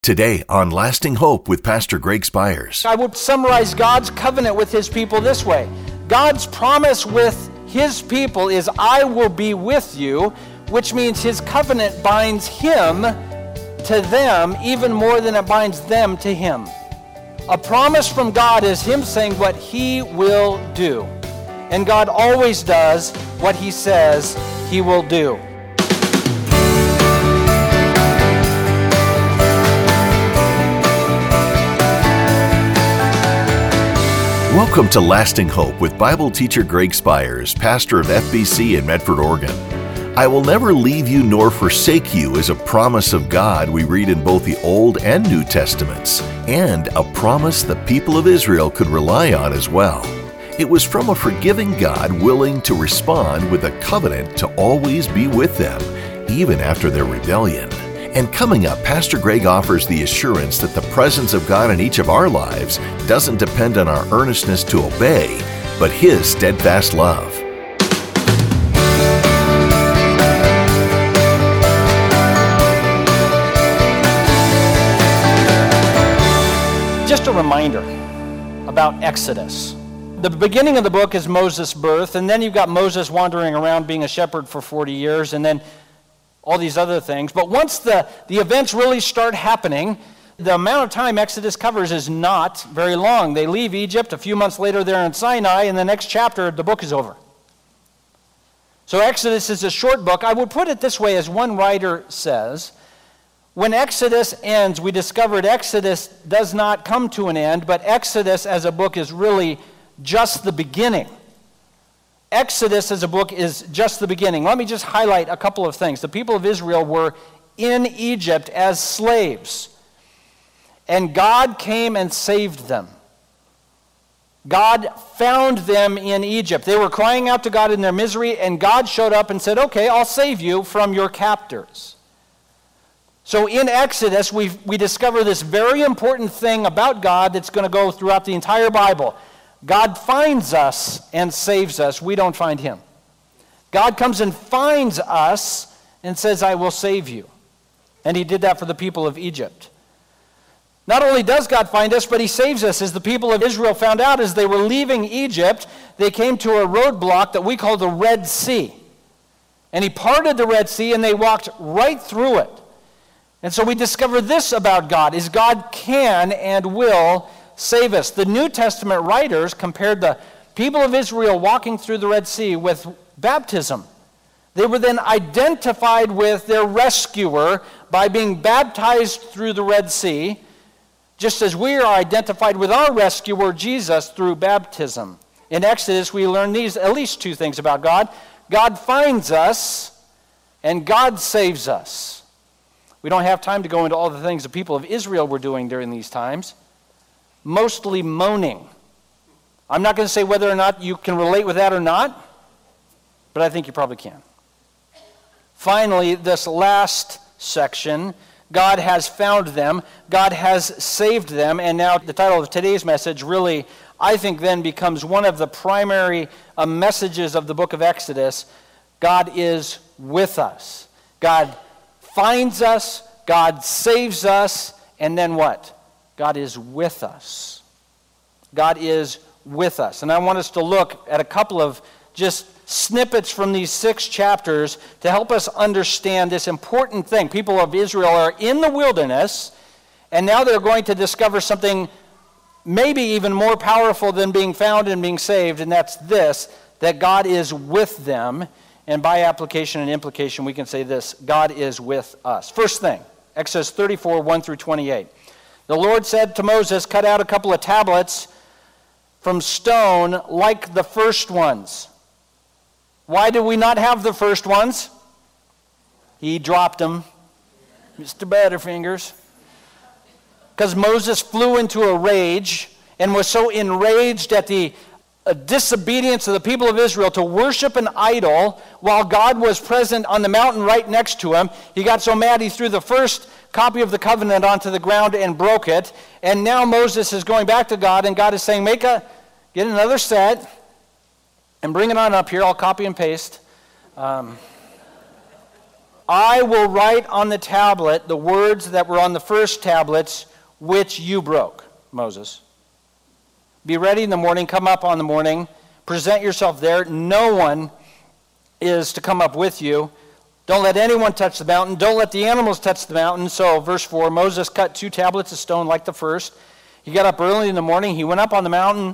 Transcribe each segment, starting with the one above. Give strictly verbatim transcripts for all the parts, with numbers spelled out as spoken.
Today on Lasting Hope with Pastor Greg Spires. I would summarize God's covenant with his people this way. God's promise with his people is, I will be with you, which means his covenant binds him to them even more than it binds them to him. A promise from God is him saying what he will do. And God always does what he says he will do. Welcome to Lasting Hope with Bible teacher Greg Spires, pastor of F B C in Medford, Oregon. I will never leave you nor forsake you is a promise of God we read in both the Old and New Testaments, and a promise the people of Israel could rely on as well. It was from a forgiving God willing to respond with a covenant to always be with them, even after their rebellion. And coming up, Pastor Greg offers the assurance that the presence of God in each of our lives doesn't depend on our earnestness to obey, but his steadfast love. Just a reminder about Exodus. The beginning of the book is Moses' birth, and then you've got Moses wandering around being a shepherd for forty years, and then all these other things. But once the, the events really start happening, the amount of time Exodus covers is not very long. They leave Egypt. A few months later, they're in Sinai. In the next chapter, the book is over. So Exodus is a short book. I would put it this way, as one writer says, when Exodus ends, we discovered Exodus does not come to an end, but Exodus as a book is really just the beginning. Exodus as a book is just the beginning. Let me just highlight a couple of things. The people of Israel were in Egypt as slaves, and God came and saved them. God found them in Egypt. They were crying out to God in their misery, and God showed up and said, okay, I'll save you from your captors. So in Exodus, we we discover this very important thing about God that's going to go throughout the entire Bible. God finds us and saves us. We don't find him. God comes and finds us and says, I will save you. And he did that for the people of Egypt. Not only does God find us, but he saves us. As the people of Israel found out as they were leaving Egypt, they came to a roadblock that we call the Red Sea. And he parted the Red Sea and they walked right through it. And so we discover this about God, is God can and will save us. The New Testament writers compared the people of Israel walking through the Red Sea with baptism. They were then identified with their rescuer by being baptized through the Red Sea, just as we are identified with our rescuer, Jesus, through baptism. In Exodus, we learn these, at least two things about God. God finds us, and God saves us. We don't have time to go into all the things the people of Israel were doing during these times. Mostly moaning. I'm not going to say whether or not you can relate with that or not, but I think you probably can. Finally, this last section, God has found them, God has saved them, and now the title of today's message really, I think, then becomes one of the primary uh, messages of the book of Exodus. God is with us. God finds us, God saves us, and then what? God is with us. God is with us. And I want us to look at a couple of just snippets from these six chapters to help us understand this important thing. People of Israel are in the wilderness, and now they're going to discover something maybe even more powerful than being found and being saved, and that's this, that God is with them. And by application and implication, we can say this, God is with us. First thing, Exodus thirty-four, one through twenty-eight. The Lord said to Moses, cut out a couple of tablets from stone like the first ones. Why did we not have the first ones? He dropped them. Mister Butterfingers. Because Moses flew into a rage and was so enraged at the uh, disobedience of the people of Israel to worship an idol while God was present on the mountain right next to him. He got so mad he threw the first copy of the covenant onto the ground and broke it. And now Moses is going back to God, and God is saying, make a, get another set and bring it on up here. I'll copy and paste. Um, I will write on the tablet the words that were on the first tablets, which you broke, Moses. Be ready in the morning, come up on the morning, present yourself there. No one is to come up with you. Don't let anyone touch the mountain. Don't let the animals touch the mountain. So, verse four, Moses cut two tablets of stone like the first. He got up early in the morning. He went up on the mountain.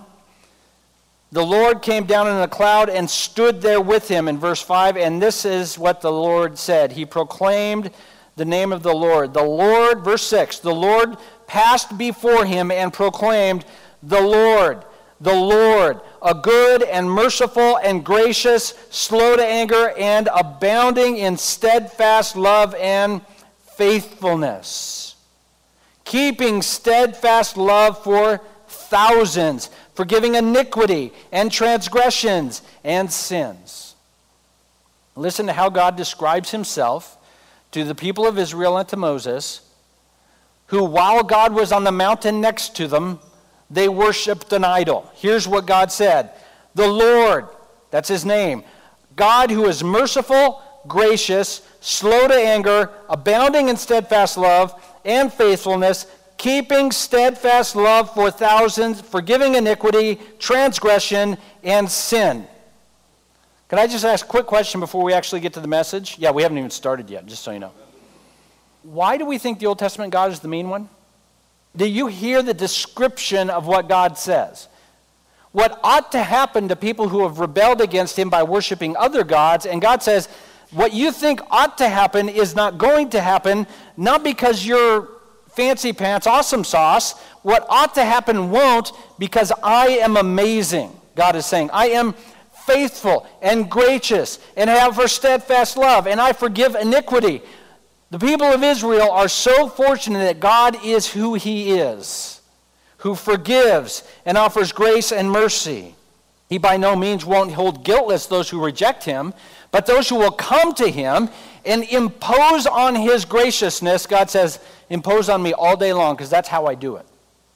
The Lord came down in a cloud and stood there with him in verse five. And this is what the Lord said. He proclaimed the name of the Lord. The Lord, verse six, the Lord passed before him and proclaimed, the Lord, the Lord, a good and merciful and gracious, slow to anger, and abounding in steadfast love and faithfulness, keeping steadfast love for thousands, forgiving iniquity and transgressions and sins. Listen to how God describes himself to the people of Israel and to Moses, who while God was on the mountain next to them, they worshiped an idol. Here's what God said. The Lord, that's his name, God who is merciful, gracious, slow to anger, abounding in steadfast love and faithfulness, keeping steadfast love for thousands, forgiving iniquity, transgression, and sin. Can I just ask a quick question before we actually get to the message? Yeah, we haven't even started yet, just so you know. Why do we think the Old Testament God is the mean one? Do you hear the description of what God says? What ought to happen to people who have rebelled against him by worshiping other gods, and God says, what you think ought to happen is not going to happen, not because you're fancy pants, awesome sauce. What ought to happen won't, because I am amazing, God is saying. I am faithful and gracious and have for steadfast love, and I forgive iniquity. The people of Israel are so fortunate that God is who he is, who forgives and offers grace and mercy. He by no means won't hold guiltless those who reject him, but those who will come to him and impose on his graciousness, God says, impose on me all day long, because that's how I do it.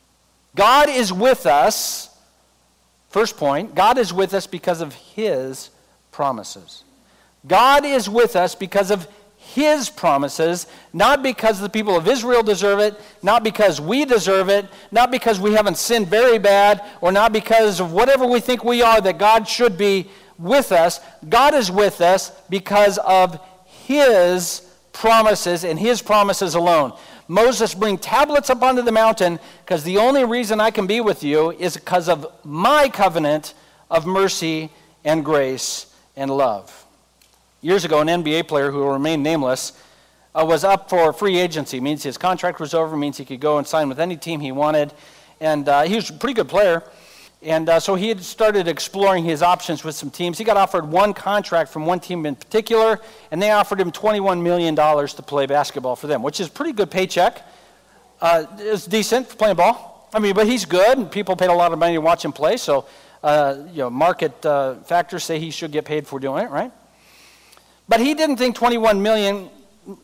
God is with us, first point, God is with us because of his promises. God is with us because of his promises, not because the people of Israel deserve it, not because we deserve it, not because we haven't sinned very bad, or not because of whatever we think we are that God should be with us. God is with us because of his promises and his promises alone. Moses, bring tablets up onto the mountain, because the only reason I can be with you is because of my covenant of mercy and grace and love. Years ago, an N B A player who will remain nameless uh, was up for free agency. Means his contract was over, means he could go and sign with any team he wanted. And uh, he was a pretty good player. And uh, so he had started exploring his options with some teams. He got offered one contract from one team in particular, and they offered him twenty-one million dollars to play basketball for them, which is a pretty good paycheck. Uh, it's decent for playing ball. I mean, but he's good, and people paid a lot of money to watch him play. So, uh, you know, market uh, factors say he should get paid for doing it, right? But he didn't think twenty-one million dollars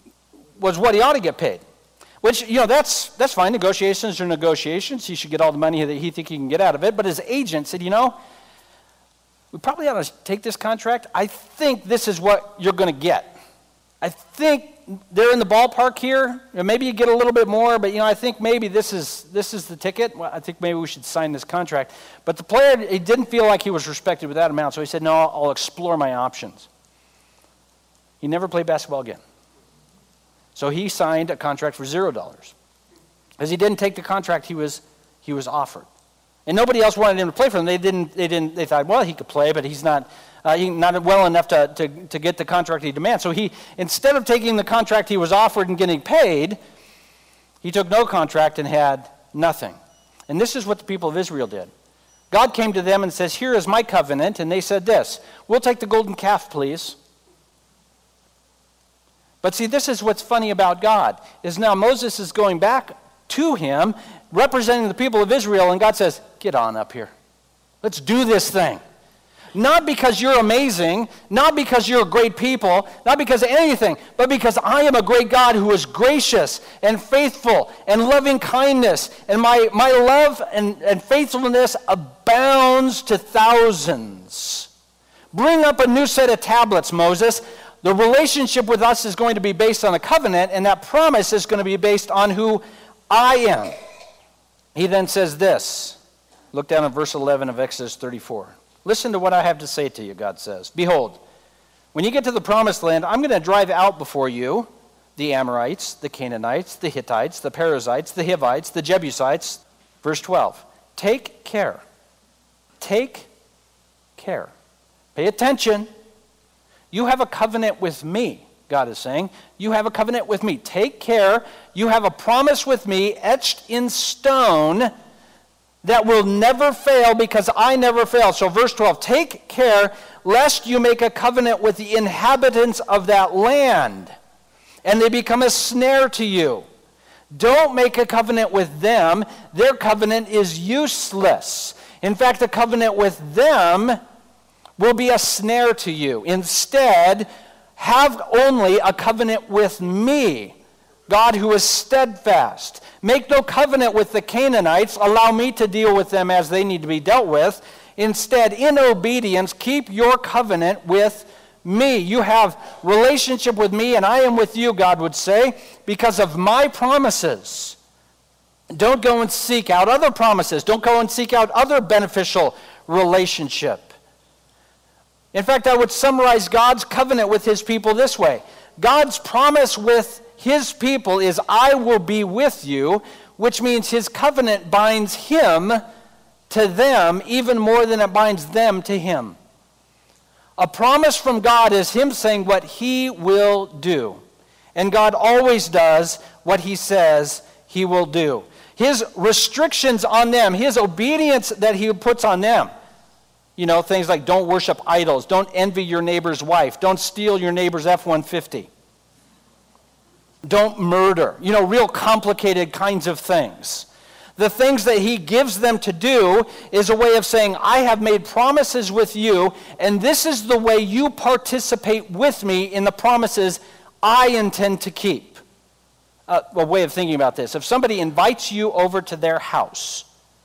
was what he ought to get paid. Which, you know, that's that's fine. Negotiations are negotiations. He should get all the money that he thinks he can get out of it. But his agent said, you know, we probably ought to take this contract. I think this is what you're going to get. I think they're in the ballpark here. You know, maybe you get a little bit more, but, you know, I think maybe this is this is the ticket. Well, I think maybe we should sign this contract. But the player, he didn't feel like he was respected with that amount. So he said, no, I'll explore my options. He never played basketball again. So he signed a contract for zero dollars. Because he didn't take the contract he was he was offered. And nobody else wanted him to play for them. They didn't they didn't they thought, well, he could play, but he's not uh, he, not well enough to, to, to get the contract he demands. So he, instead of taking the contract he was offered and getting paid, he took no contract and had nothing. And this is what the people of Israel did. God came to them and says, here is my covenant. And they said this, we'll take the golden calf, please. But see, this is what's funny about God, is now Moses is going back to him, representing the people of Israel, and God says, get on up here. Let's do this thing. Not because you're amazing, not because you're a great people, not because of anything, but because I am a great God who is gracious and faithful and loving kindness, and my, my love and, and faithfulness abounds to thousands. Bring up a new set of tablets, Moses. the relationship with us is going to be based on a covenant, and that promise is going to be based on who I am. He then says this. Look down at verse eleven of Exodus thirty-four. Listen to what I have to say to you, God says. Behold, when you get to the promised land, I'm going to drive out before you the Amorites, the Canaanites, the Hittites, the Perizzites, the Hivites, the Jebusites. Verse twelve. Take care. Take care. Pay attention. You have a covenant with me, God is saying. You have a covenant with me. Take care. You have a promise with me etched in stone that will never fail because I never fail. So verse twelve, take care lest you make a covenant with the inhabitants of that land and they become a snare to you. Don't make a covenant with them. Their covenant is useless. In fact, a covenant with them will be a snare to you. Instead, have only a covenant with me, God who is steadfast. Make no covenant with the Canaanites. Allow me to deal with them as they need to be dealt with. Instead, in obedience, keep your covenant with me. You have relationship with me, and I am with you, God would say, because of my promises. Don't go and seek out other promises. Don't go and seek out other beneficial relationship. In fact, I would summarize God's covenant with his people this way. God's promise with his people is, I will be with you, which means his covenant binds him to them even more than it binds them to him. A promise from God is him saying what he will do. And God always does what he says he will do. His restrictions on them, his obedience that he puts on them, you know, things like don't worship idols, don't envy your neighbor's wife, don't steal your neighbor's F one fifty, don't murder, you know, real complicated kinds of things. The things that he gives them to do is a way of saying, I have made promises with you, and this is the way you participate with me in the promises I intend to keep. Uh, a way of thinking about this. If somebody invites you over to their house,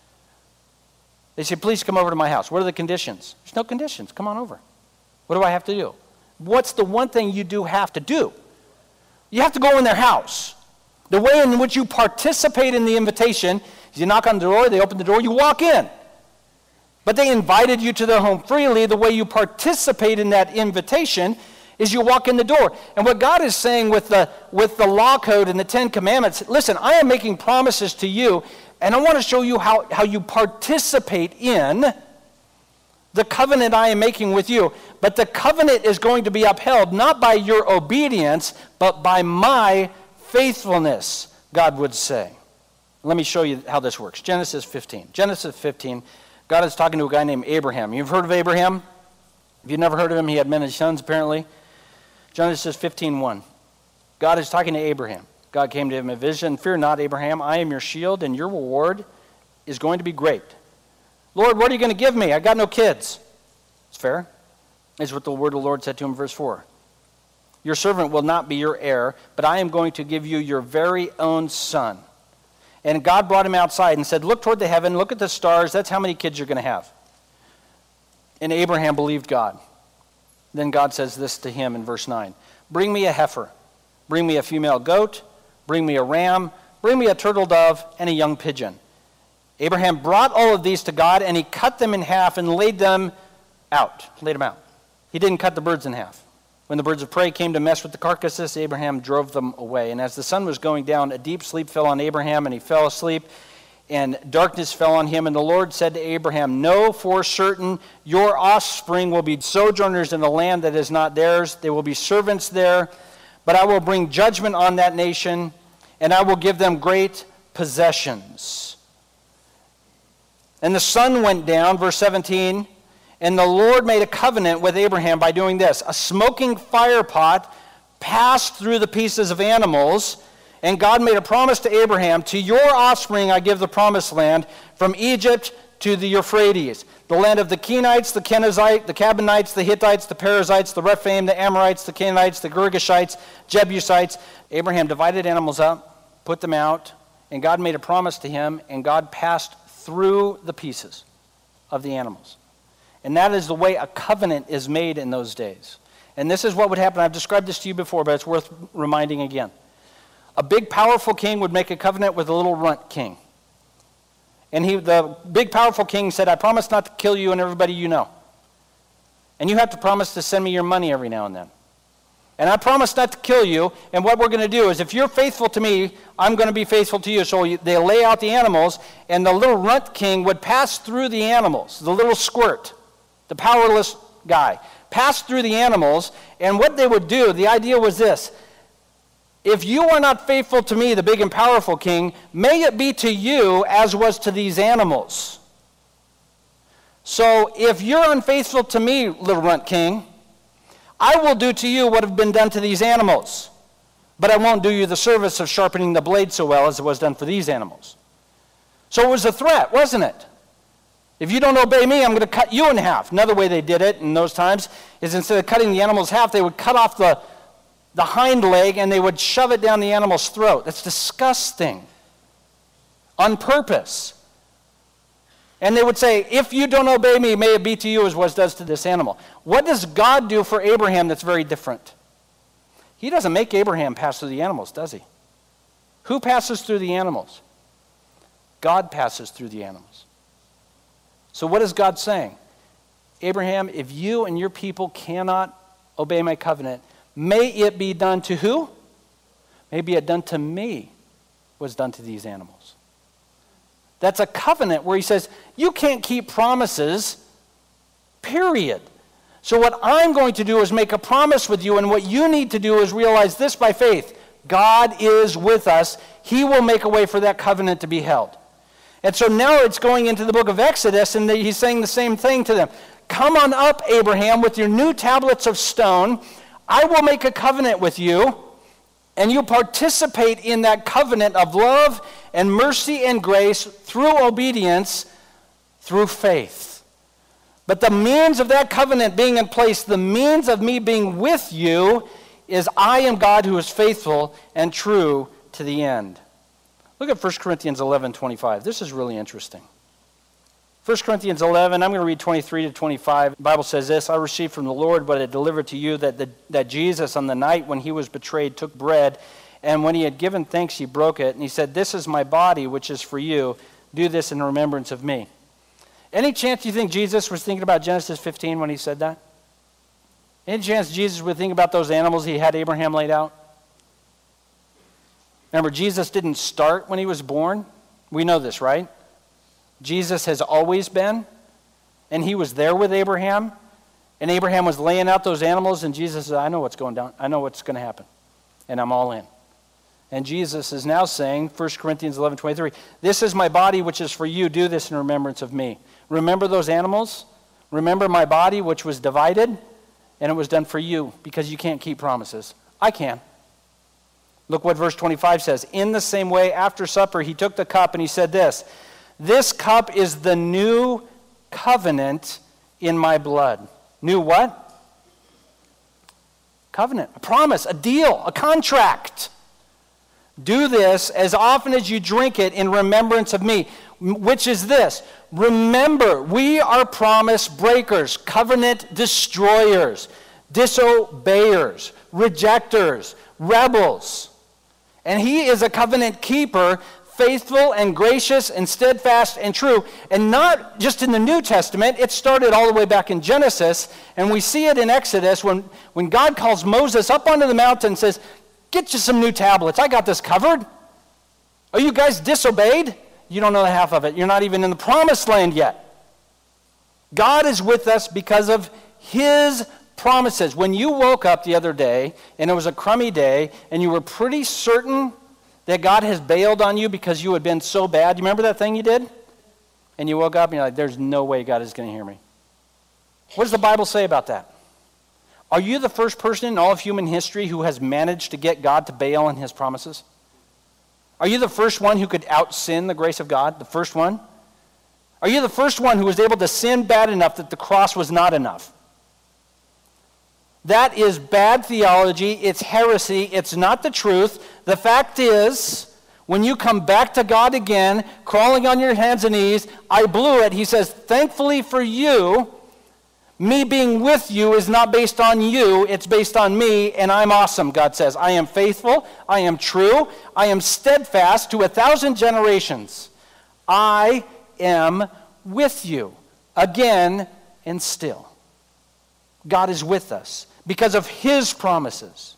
they say, please come over to my house. What are the conditions? There's no conditions. Come on over. What do I have to do? What's the one thing you do have to do? You have to go in their house. The way in which you participate in the invitation is you knock on the door, they open the door, you walk in. But they invited you to their home freely. The way you participate in that invitation is you walk in the door. And what God is saying with the, with the law code and the Ten Commandments, listen, I am making promises to you, and I want to show you how, how you participate in the covenant I am making with you. But the covenant is going to be upheld not by your obedience, but by my faithfulness, God would say. Let me show you how this works. Genesis fifteen. Genesis fifteen, God is talking to a guy named Abraham. You've heard of Abraham? If you've never heard of him, he had many sons apparently. Genesis fifteen one. God is talking to Abraham. God came to him in a vision. Fear not, Abraham, I am your shield, and your reward is going to be great. Lord, what are you going to give me? I got no kids. It's fair. Is what the word of the Lord said to him in verse four. Your servant will not be your heir, but I am going to give you your very own son. And God brought him outside and said, look toward the heaven, look at the stars, that's how many kids you're going to have. And Abraham believed God. Then God says this to him in verse nine. Bring me a heifer, bring me a female goat, bring me a ram, bring me a turtle dove, and a young pigeon. Abraham brought all of these to God, and he cut them in half and laid them out, laid them out. He didn't cut the birds in half. When the birds of prey came to mess with the carcasses, Abraham drove them away. And as the sun was going down, a deep sleep fell on Abraham, and he fell asleep, and darkness fell on him. And the Lord said to Abraham, know for certain your offspring will be sojourners in the land that is not theirs. They will be servants there, but I will bring judgment on that nation, and I will give them great possessions. And the sun went down, verse seventeen, and the Lord made a covenant with Abraham by doing this. A smoking fire pot passed through the pieces of animals, and God made a promise to Abraham, to your offspring I give the promised land, from Egypt to the Euphrates, the land of the Kenites, the Kenizites, the Cabanites, the Hittites, the Perizzites, the Rephaim, the Amorites, the Canaanites, the Girgashites, Jebusites. Abraham divided animals up, put them out, and God made a promise to him, and God passed through the pieces of the animals. And that is the way a covenant is made in those days. And this is what would happen. I've described this to you before, but it's worth reminding again. A big, powerful king would make a covenant with a little runt king. And he, the big, powerful king said, I promise not to kill you and everybody you know. And you have to promise to send me your money every now and then. And I promise not to kill you, and what we're going to do is if you're faithful to me, I'm going to be faithful to you. So they lay out the animals, and the little runt king would pass through the animals, the little squirt, the powerless guy, pass through the animals, and what they would do, the idea was this: if you are not faithful to me, the big and powerful king, may it be to you as was to these animals. So if you're unfaithful to me, little runt king, I will do to you what have been done to these animals, but I won't do you the service of sharpening the blade so well as it was done for these animals. So it was a threat, wasn't it? If you don't obey me, I'm going to cut you in half. Another way they did it in those times is instead of cutting the animals half, they would cut off the, the hind leg and they would shove it down the animal's throat. That's disgusting. On purpose. And they would say, if you don't obey me, may it be to you as was does to this animal. What does God do for Abraham that's very different? He doesn't make Abraham pass through the animals, does he? Who passes through the animals? God passes through the animals. So what is God saying? Abraham, if you and your people cannot obey my covenant, may it be done to who? May it be done to me was done to these animals. That's a covenant where he says, you can't keep promises, period. So what I'm going to do is make a promise with you, and what you need to do is realize this by faith. God is with us. He will make a way for that covenant to be held. And so now it's going into the book of Exodus, and he's saying the same thing to them. Come on up, Abraham, with your new tablets of stone. I will make a covenant with you, and you participate in that covenant of love and mercy and grace through obedience, through faith. But the means of that covenant being in place, the means of me being with you, is I am God who is faithful and true to the end. Look at First Corinthians eleven twenty-five. This is really interesting. First Corinthians eleven, I'm going to read twenty-three to twenty-five. The Bible says this: I received from the Lord what I delivered to you, that, the, that Jesus on the night when he was betrayed took bread, and when he had given thanks, he broke it, and he said, this is my body, which is for you. Do this in remembrance of me. Any chance you think Jesus was thinking about Genesis fifteen when he said that? Any chance Jesus would think about those animals he had Abraham laid out? Remember, Jesus didn't start when he was born. We know this, right? Jesus has always been, and he was there with Abraham, and Abraham was laying out those animals, and Jesus said, I know what's going down. I know what's going to happen, and I'm all in. And Jesus is now saying, First Corinthians eleven twenty-three, this is my body which is for you. Do this in remembrance of me. Remember those animals? Remember my body which was divided, and it was done for you, because you can't keep promises. I can. Look what verse twenty-five says. In the same way, after supper, he took the cup, and he said this, this cup is the new covenant in my blood. New what? Covenant, a promise, a deal, a contract. Do this as often as you drink it in remembrance of me, which is this. Remember, we are promise breakers, covenant destroyers, disobeyers, rejectors, rebels. And he is a covenant keeper, faithful and gracious and steadfast and true. And not just in the New Testament, it started all the way back in Genesis, and we see it in Exodus when, when God calls Moses up onto the mountain and says, get you some new tablets. I got this covered. Are you guys disobeyed? You don't know the half of it. You're not even in the promised land yet. God is with us because of his promises. When you woke up the other day and it was a crummy day and you were pretty certain that God has bailed on you because you had been so bad. You remember that thing you did? And you woke up and you're like, there's no way God is going to hear me. What does the Bible say about that? Are you the first person in all of human history who has managed to get God to bail on his promises? Are you the first one who could out-sin the grace of God? The first one? Are you the first one who was able to sin bad enough that the cross was not enough? That is bad theology. It's heresy. It's not the truth. The fact is, when you come back to God again, crawling on your hands and knees, I blew it. He says, thankfully for you, Me being with you is not based on you, it's based on me, and I'm awesome, God says. I am faithful, I am true, I am steadfast to a thousand generations. I am with you, again and still. God is with us because of his promises.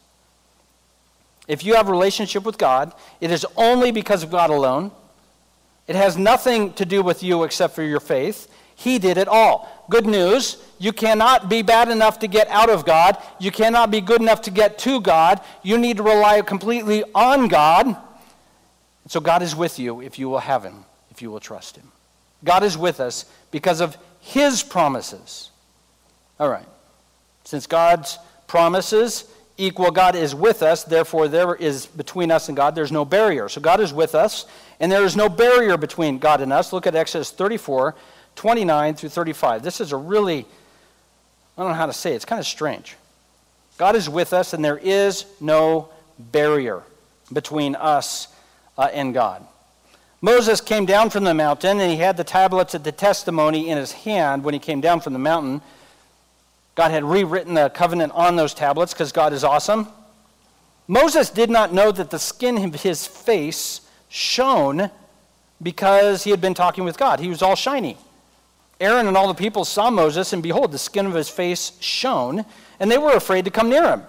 If you have a relationship with God, it is only because of God alone. It has nothing to do with you except for your faith. He did it all. Good news, you cannot be bad enough to get out of God. You cannot be good enough to get to God. You need to rely completely on God. And so God is with you if you will have him, if you will trust him. God is with us because of his promises. All right. Since God's promises equal God is with us, therefore there is between us and God, there's no barrier. So God is with us, and there is no barrier between God and us. Look at Exodus thirty-four, twenty-nine through thirty-five. This is a really, I don't know how to say it, it's kind of strange. God is with us, and there is no barrier between us uh, and God. Moses came down from the mountain, and he had the tablets of the testimony in his hand when he came down from the mountain. God had rewritten the covenant on those tablets because God is awesome. Moses did not know that the skin of his face shone because he had been talking with God. He was all shiny. Aaron and all the people saw Moses, and behold, the skin of his face shone, and they were afraid to come near him.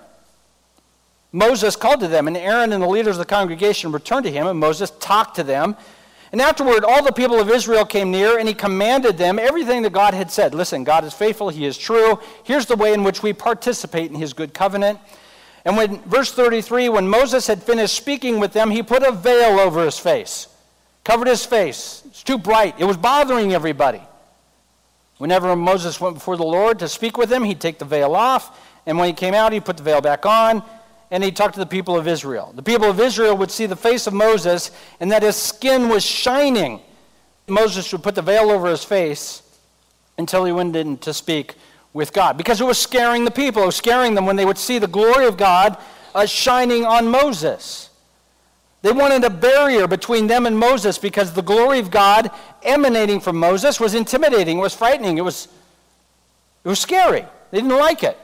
Moses called to them, and Aaron and the leaders of the congregation returned to him, and Moses talked to them. And afterward, all the people of Israel came near, and he commanded them everything that God had said. Listen, God is faithful, he is true. Here's the way in which we participate in his good covenant. And when, verse thirty-three, when Moses had finished speaking with them, he put a veil over his face, covered his face. It's too bright. It was bothering everybody. Whenever Moses went before the Lord to speak with him, he'd take the veil off, and when he came out, he'd put the veil back on, and he talked to the people of Israel. The people of Israel would see the face of Moses and that his skin was shining. Moses would put the veil over his face until he went in to speak with God, because it was scaring the people. It was scaring them when they would see the glory of God uh, shining on Moses. They wanted a barrier between them and Moses because the glory of God emanating from Moses was intimidating, it was frightening, it was, it was scary. They didn't like it.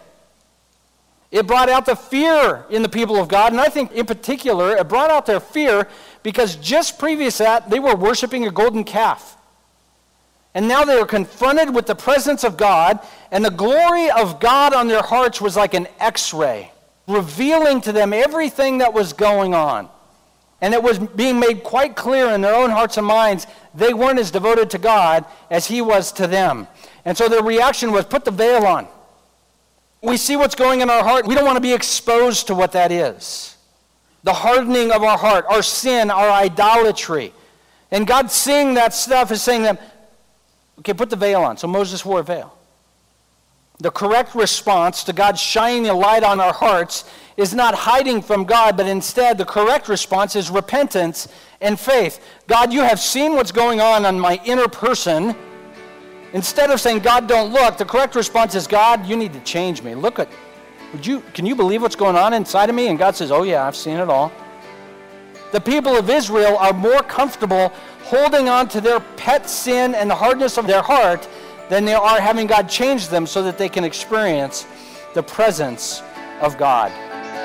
It brought out the fear in the people of God, and I think in particular, it brought out their fear because just previous to that, they were worshiping a golden calf. And now they were confronted with the presence of God, and the glory of God on their hearts was like an X-ray, revealing to them everything that was going on. And it was being made quite clear in their own hearts and minds, they weren't as devoted to God as he was to them. And so their reaction was, put the veil on. We see what's going in our heart. We don't want to be exposed to what that is. The hardening of our heart, our sin, our idolatry. And God seeing that stuff is saying to them, okay, put the veil on. So Moses wore a veil. The correct response to God shining a light on our hearts is not hiding from God, but instead the correct response is repentance and faith. God, you have seen what's going on in my inner person. Instead of saying, God, don't look, the correct response is, God, you need to change me. Look at, would you, can you believe what's going on inside of me? And God says, oh yeah, I've seen it all. The people of Israel are more comfortable holding on to their pet sin and the hardness of their heart than they are having God change them so that they can experience the presence of God.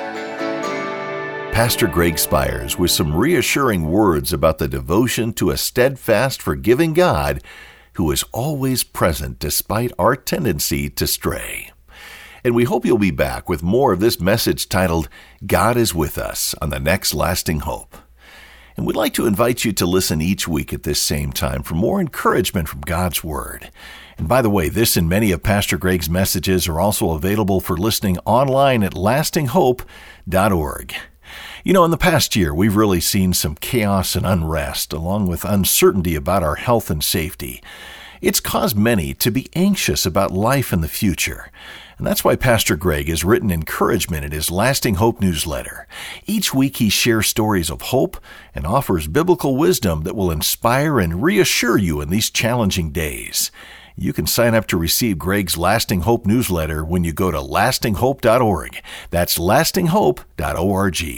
Pastor Greg Spires with some reassuring words about the devotion to a steadfast, forgiving God who is always present despite our tendency to stray. And we hope you'll be back with more of this message titled, God is with us, on the next Lasting Hope. And we'd like to invite you to listen each week at this same time for more encouragement from God's Word. And by the way, this and many of Pastor Greg's messages are also available for listening online at lasting hope dot org. You know, in the past year, we've really seen some chaos and unrest, along with uncertainty about our health and safety. It's caused many to be anxious about life and the future. And that's why Pastor Greg has written encouragement in his Lasting Hope newsletter. Each week he shares stories of hope and offers biblical wisdom that will inspire and reassure you in these challenging days. You can sign up to receive Greg's Lasting Hope newsletter when you go to lasting hope dot org. That's lasting hope dot org.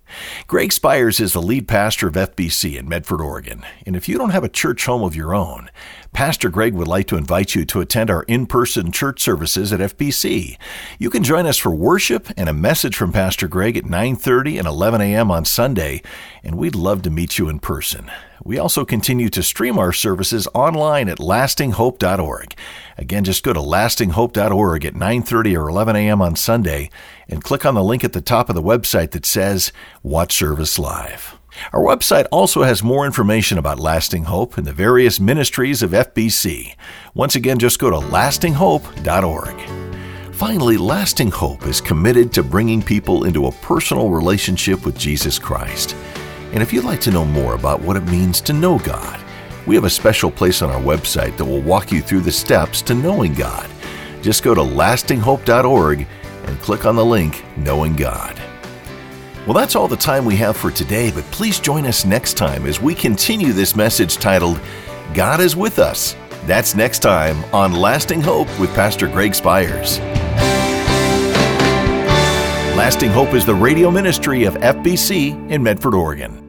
Greg Spires is the lead pastor of F B C in Medford, Oregon. And if you don't have a church home of your own, Pastor Greg would like to invite you to attend our in-person church services at F B C. You can join us for worship and a message from Pastor Greg at nine thirty and eleven a.m. on Sunday, and we'd love to meet you in person. We also continue to stream our services online at lasting hope dot org. Again, just go to lasting hope dot org at nine thirty or eleven a.m. on Sunday and click on the link at the top of the website that says Watch Service Live. Our website also has more information about Lasting Hope and the various ministries of F B C. Once again, just go to lasting hope dot org. Finally, Lasting Hope is committed to bringing people into a personal relationship with Jesus Christ. And if you'd like to know more about what it means to know God, we have a special place on our website that will walk you through the steps to knowing God. Just go to lasting hope dot org and click on the link Knowing God. Well, that's all the time we have for today, but please join us next time as we continue this message titled, God is with us. That's next time on Lasting Hope with Pastor Greg Spires. Lasting Hope is the radio ministry of F B C in Medford, Oregon.